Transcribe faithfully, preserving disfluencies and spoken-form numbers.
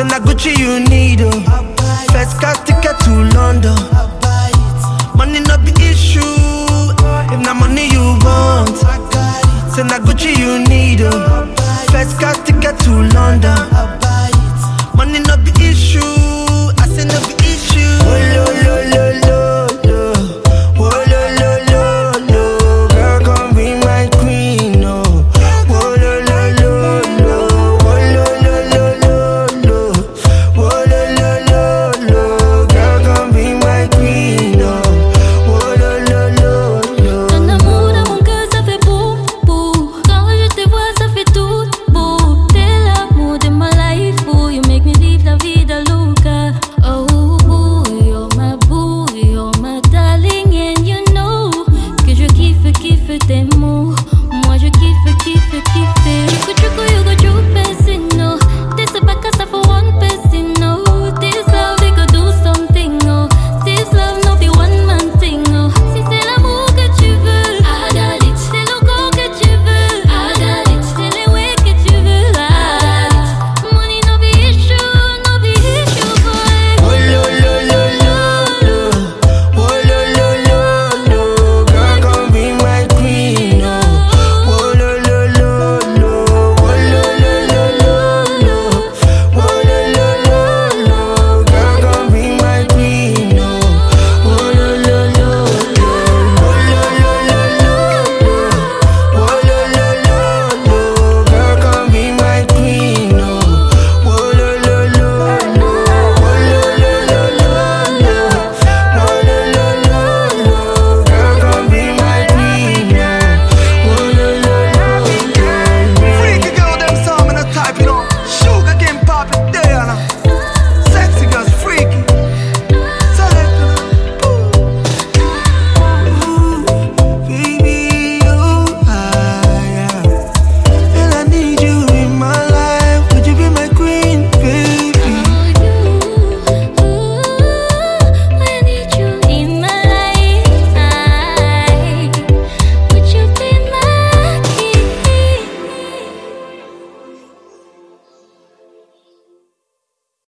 Say na Gucci you need, oh. First class ticket to London. Money no be issue, if na money you want. Say na Gucci you need, oh. First class ticket to London.